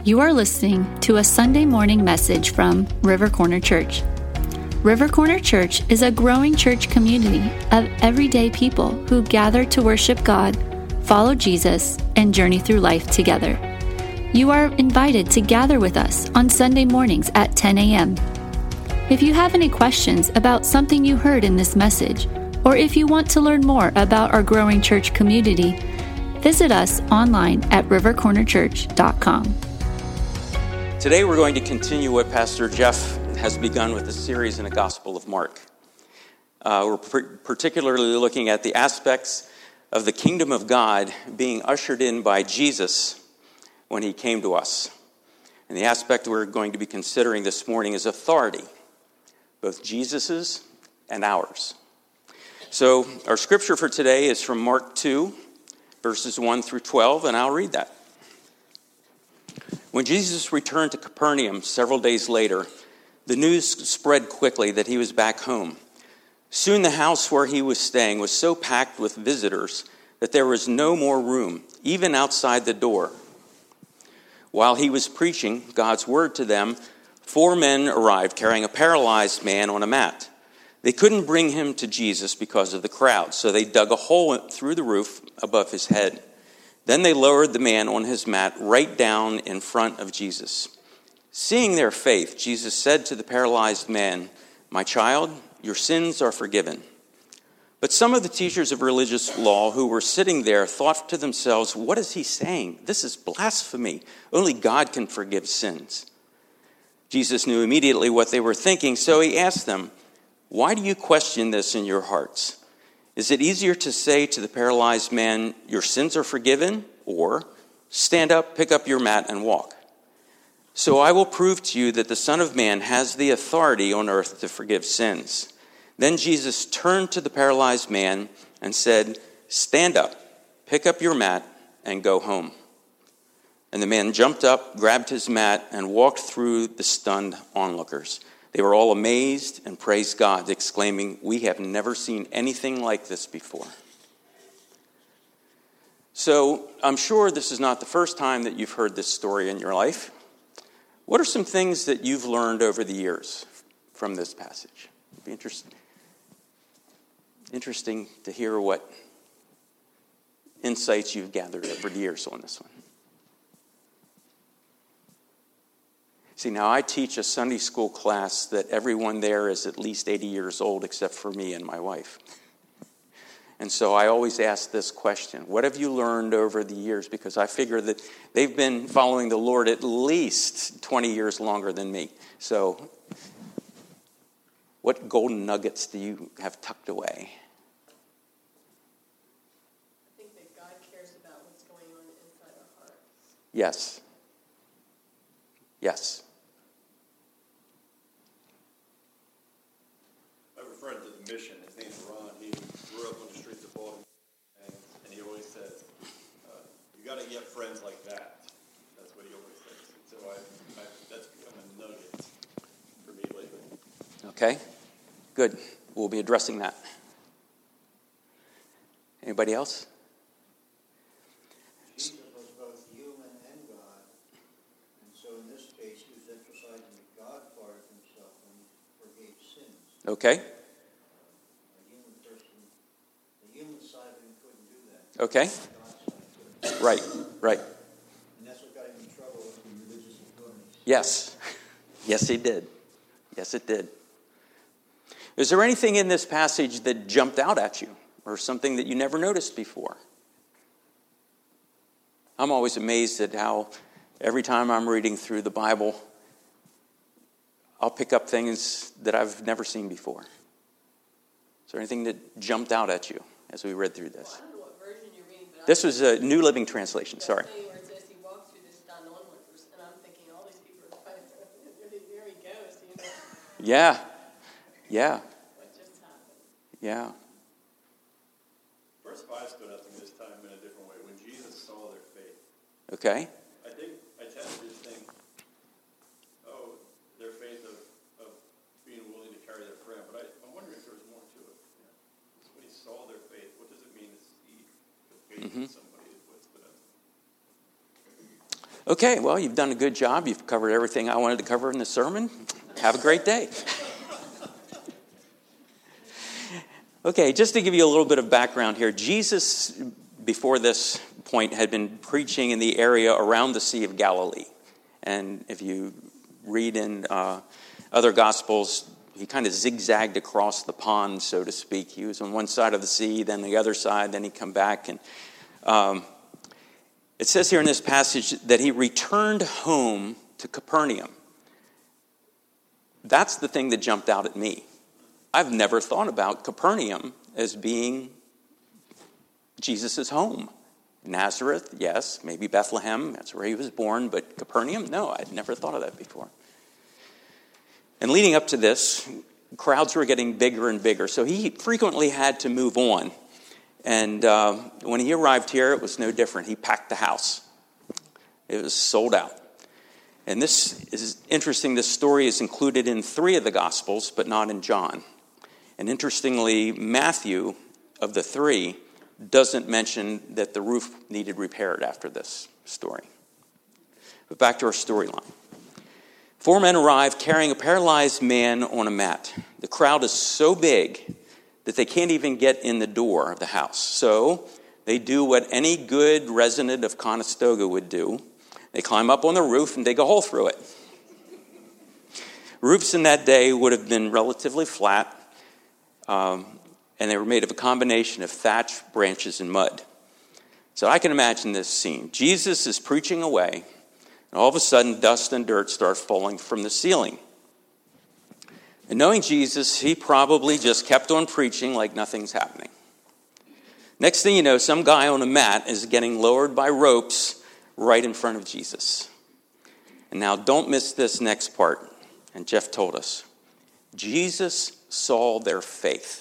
You are listening to a Sunday morning message from River Corner Church. River Corner Church is a growing church community of everyday people who gather to worship God, follow Jesus, and journey through life together. You are invited to gather with us on Sunday mornings at 10 a.m. If you have any questions about something you heard in this message, or if you want to learn more about our growing church community, visit us online at rivercornerchurch.com. Today we're going to continue what Pastor Jeff has begun with the series in the Gospel of Mark. We're particularly looking at the aspects of the kingdom of God being ushered in by Jesus when he came to us. And the aspect we're going to be considering this morning is authority, both Jesus's and ours. So our scripture for today is from Mark 2, verses 1 through 12, and I'll read that. When Jesus returned to Capernaum several days later, the news spread quickly that he was back home. Soon the house where he was staying was so packed with visitors that there was no more room, even outside the door. While he was preaching God's word to them, 4 men arrived carrying a paralyzed man on a mat. They couldn't bring him to Jesus because of the crowd, so they dug a hole through the roof above his head. Then they lowered the man on his mat right down in front of Jesus. Seeing their faith, Jesus said to the paralyzed man, "My child, your sins are forgiven." But some of the teachers of religious law who were sitting there thought to themselves, "What is he saying? This is blasphemy. Only God can forgive sins." Jesus knew immediately what they were thinking, so he asked them, "Why do you question this in your hearts? Is it easier to say to the paralyzed man, 'Your sins are forgiven,' or 'Stand up, pick up your mat, and walk'? So I will prove to you that the Son of Man has the authority on earth to forgive sins." Then Jesus turned to the paralyzed man and said, "Stand up, pick up your mat, and go home." And the man jumped up, grabbed his mat, and walked through the stunned onlookers. They were all amazed and praised God, exclaiming, "We have never seen anything like this before." So I'm sure this is not the first time that you've heard this story in your life. What are some things that you've learned over the years from this passage? It'd be interesting to hear what insights you've gathered over the years on this one. See, now I teach a Sunday school class that everyone there is at least 80 years old except for me and my wife. And so I always ask this question: what have you learned over the years? Because I figure that they've been following the Lord at least 20 years longer than me. So what golden nuggets do you have tucked away? I think that God cares about what's going on inside our hearts. Yes. Yes. I have a friend at the mission. His name's Ron. He grew up on the streets of Baltimore, and he always says, "You got to get friends like that." That's what he always says. So that's become a nugget for me lately. Okay. Good. We'll be addressing that. Anybody else? Jesus was both human and God, and so in this case he was emphasizing that God part of himself when he forgave sins. Okay. The human side of him couldn't do that. Okay. God's side could. Right. And that's what got him in trouble with the religious authorities. Yes. Yes, he did. Yes, it did. Is there anything in this passage that jumped out at you, or something that you never noticed before? I'm always amazed at how every time I'm reading through the Bible, I'll pick up things that I've never seen before. Is there anything that jumped out at you as we read through this? Well, I don't know what version you're reading, but This was a New Living Translation, sorry. Where it says he walked through this stunned onlookers, and I'm thinking all these people are trying to, there he goes, you know. Yeah. What just happened? Yeah. Verse 5 stood out to me this time in a different way. When Jesus saw their faith, Okay. I tend to just think, oh, their faith of being willing to carry their friend. But I'm wondering if there was more to it. You know, when he saw their faith, what does it mean to see the faith of somebody? What's Okay, well, you've done a good job. You've covered everything I wanted to cover in the sermon. Have a great day. Okay, just to give you a little bit of background here, Jesus, before this point, had been preaching in the area around the Sea of Galilee. And if you read in other Gospels, he kind of zigzagged across the pond, so to speak. He was on one side of the sea, then the other side, then he'd come back. And it says here in this passage that he returned home to Capernaum. That's the thing that jumped out at me. I've never thought about Capernaum as being Jesus' home. Nazareth, yes, maybe Bethlehem, that's where he was born, but Capernaum, no, I'd never thought of that before. And leading up to this, crowds were getting bigger and bigger, so he frequently had to move on. And when he arrived here, it was no different. He packed the house. It was sold out. And this is interesting. This story is included in 3 of the Gospels, but not in John. And interestingly, Matthew, of the 3, doesn't mention that the roof needed repaired after this story. But back to our storyline. 4 men arrive carrying a paralyzed man on a mat. The crowd is so big that they can't even get in the door of the house. So they do what any good resident of Conestoga would do. They climb up on the roof and dig a hole through it. Roofs in that day would have been relatively flat, and they were made of a combination of thatch, branches, and mud. So I can imagine this scene. Jesus is preaching away, and all of a sudden dust and dirt start falling from the ceiling. And knowing Jesus, he probably just kept on preaching like nothing's happening. Next thing you know, some guy on a mat is getting lowered by ropes right in front of Jesus. And now don't miss this next part. And Jeff told us. Jesus saw their faith.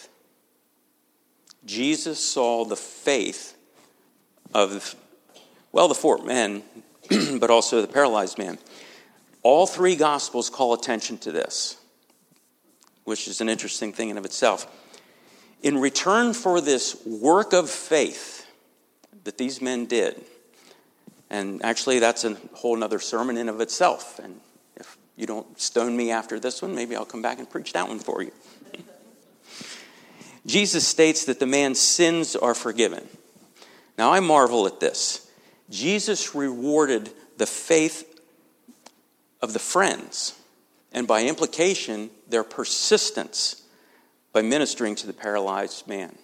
Jesus saw the faith of, the 4 men, but also the paralyzed man. All 3 Gospels call attention to this, which is an interesting thing in of itself. In return for this work of faith that these men did, and actually that's a whole other sermon in of itself, and if you don't stone me after this one, maybe I'll come back and preach that one for you. Jesus states that the man's sins are forgiven. Now I marvel at this. Jesus rewarded the faith of the friends, and by implication, their persistence by ministering to the paralyzed man.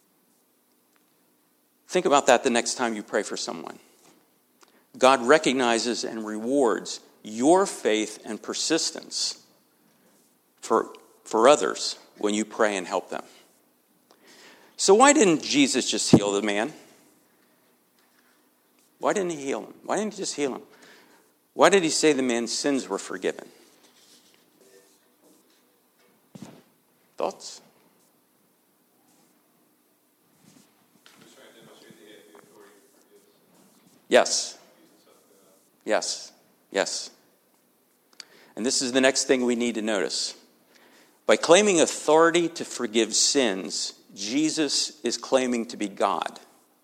Think about that the next time you pray for someone. God recognizes and rewards your faith and persistence for others when you pray and help them. So why didn't Jesus just heal the man? Why didn't he heal him? Why didn't he just heal him? Why did he say the man's sins were forgiven? Thoughts? Yes. Yes. Yes. And this is the next thing we need to notice. By claiming authority to forgive sins, Jesus is claiming to be God.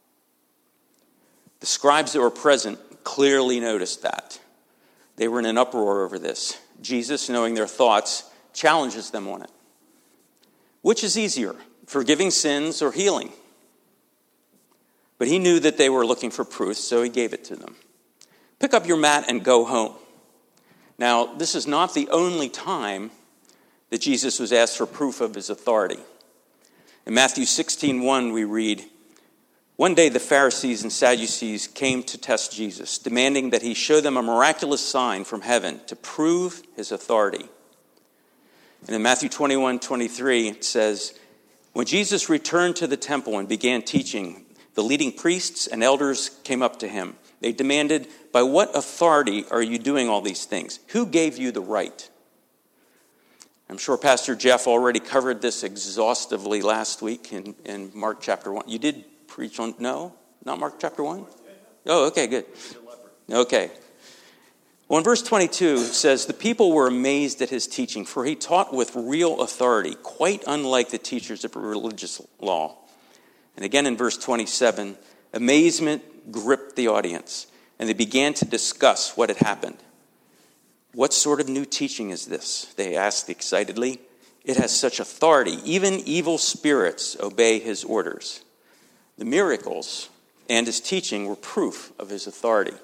The scribes that were present clearly noticed that. They were in an uproar over this. Jesus, knowing their thoughts, challenges them on it. Which is easier, forgiving sins or healing? But he knew that they were looking for proof, so he gave it to them. Pick up your mat and go home. Now, this is not the only time that Jesus was asked for proof of his authority. In Matthew 16:1, we read, "One day the Pharisees and Sadducees came to test Jesus, demanding that he show them a miraculous sign from heaven to prove his authority." And in Matthew 21:23, it says, "When Jesus returned to the temple and began teaching, the leading priests and elders came up to him. They demanded, 'By what authority are you doing all these things? Who gave you the right?'" I'm sure Pastor Jeff already covered this exhaustively last week in Mark chapter 1. You did preach on, no? Not Mark chapter 1? Oh, okay, good. Okay. Well, in verse 22, it says, "The people were amazed at his teaching, for he taught with real authority, quite unlike the teachers of religious law." And again in verse 27, amazement gripped the audience. and they began to discuss what had happened. "What sort of new teaching is this?" they asked excitedly. "It has such authority. Even evil spirits obey his orders." The miracles and his teaching were proof of his authority.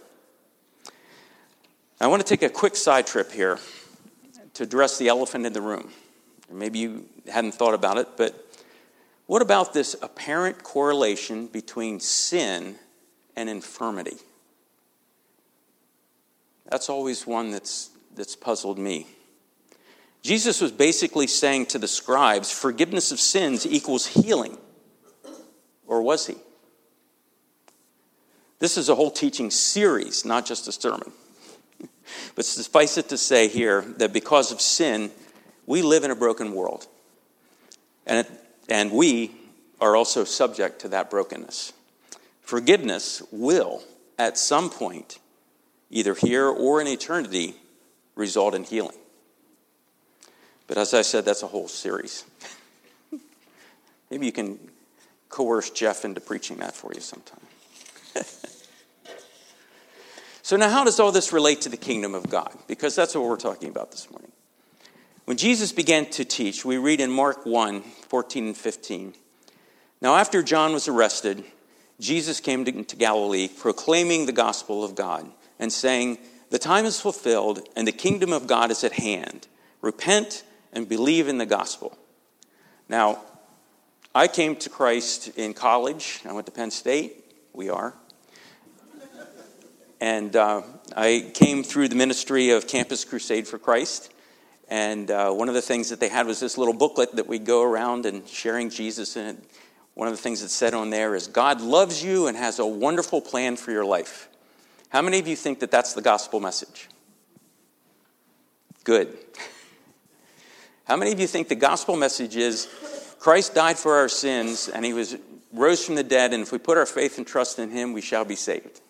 I want to take a quick side trip here to address the elephant in the room. Maybe you hadn't thought about it, but what about this apparent correlation between sin and infirmity? That's always one that's puzzled me. Jesus was basically saying to the scribes, forgiveness of sins equals healing. Or was he? This is a whole teaching series, not just a sermon. But suffice it to say here that because of sin, we live in a broken world. And we are also subject to that brokenness. Forgiveness will, at some point, either here or in eternity, result in healing. But as I said, that's a whole series. Maybe you can coerce Jeff into preaching that for you sometime. So now how does all this relate to the kingdom of God? Because that's what we're talking about this morning. When Jesus began to teach, we read in Mark 1, 14 and 15. "Now after John was arrested, Jesus came to Galilee, proclaiming the gospel of God, and saying, 'The time is fulfilled, and the kingdom of God is at hand. Repent and believe in the gospel.'" Now, I came to Christ in college. I went to Penn State. We are. And I came through the ministry of Campus Crusade for Christ. And one of the things that they had was this little booklet that we'd go around and sharing Jesus. And one of the things that said on there is, "God loves you and has a wonderful plan for your life." How many of you think that that's the gospel message? Good. How many of you think the gospel message is Christ died for our sins and he rose from the dead, and if we put our faith and trust in him, we shall be saved?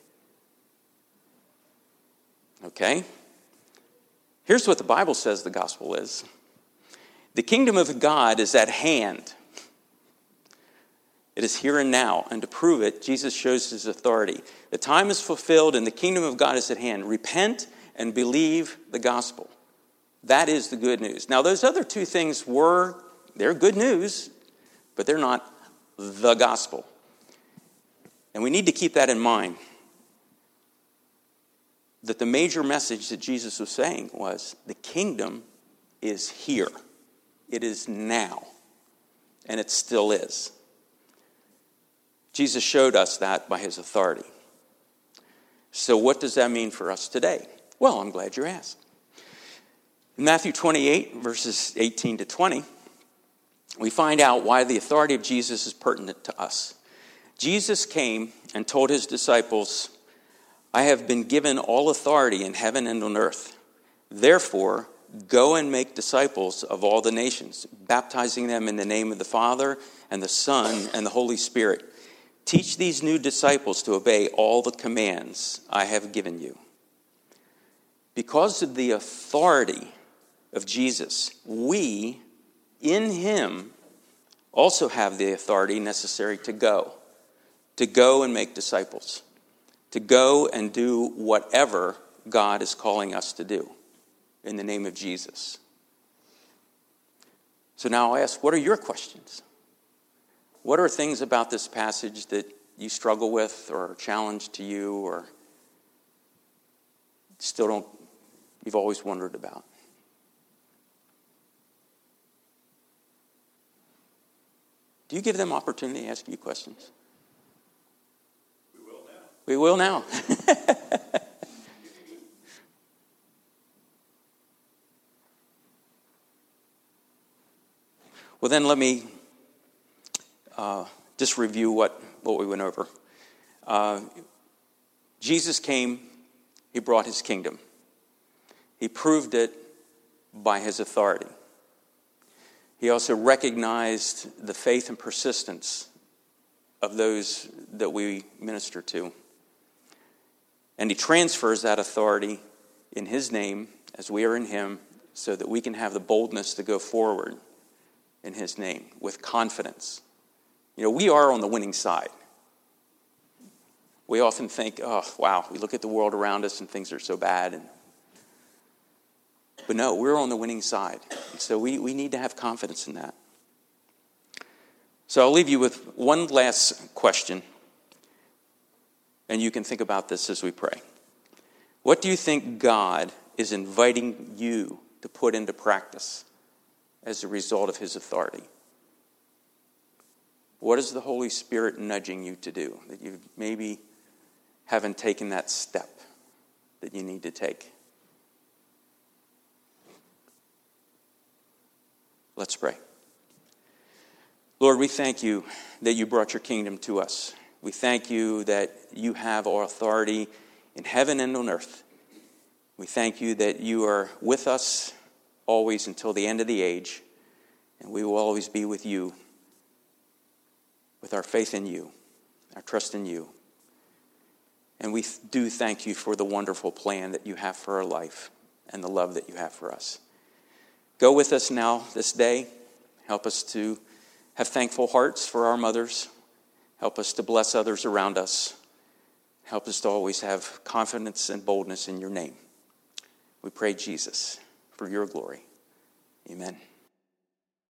Okay. Here's what the Bible says the gospel is. The kingdom of God is at hand. It is here and now. And to prove it, Jesus shows his authority. The time is fulfilled and the kingdom of God is at hand. Repent and believe the gospel. That is the good news. Now, those other two things they're good news, but they're not the gospel. And we need to keep that in mind. That the major message that Jesus was saying was, the kingdom is here. It is now. And it still is. Jesus showed us that by his authority. So what does that mean for us today? Well, I'm glad you asked. In Matthew 28, verses 18 to 20, we find out why the authority of Jesus is pertinent to us. Jesus came and told his disciples, "I have been given all authority in heaven and on earth. Therefore, go and make disciples of all the nations, baptizing them in the name of the Father and the Son and the Holy Spirit. Teach these new disciples to obey all the commands I have given you." Because of the authority of Jesus, we, in him, also have the authority necessary to go and make disciples. To go and do whatever God is calling us to do in the name of Jesus. So now I ask, what are your questions? What are things about this passage that you struggle with or are challenged to you or you've always wondered about? Do you give them opportunity to ask you questions? We will now. Well, then let me just review what we went over. Jesus came, he brought his kingdom. He proved it by his authority. He also recognized the faith and persistence of those that we minister to. And he transfers that authority in his name as we are in him so that we can have the boldness to go forward in his name with confidence. You know, we are on the winning side. We often think, oh, wow, we look at the world around us and things are so bad. But no, we're on the winning side. And so we need to have confidence in that. So I'll leave you with one last question. And you can think about this as we pray. What do you think God is inviting you to put into practice as a result of his authority? What is the Holy Spirit nudging you to do that you maybe haven't taken that step that you need to take? Let's pray. Lord, we thank you that you brought your kingdom to us. We thank you that you have our authority in heaven and on earth. We thank you that you are with us always until the end of the age, and we will always be with you, with our faith in you, our trust in you. And we do thank you for the wonderful plan that you have for our life and the love that you have for us. Go with us now this day. Help us to have thankful hearts for our mothers. Help us to bless others around us. Help us to always have confidence and boldness in your name. We pray, Jesus, for your glory. Amen.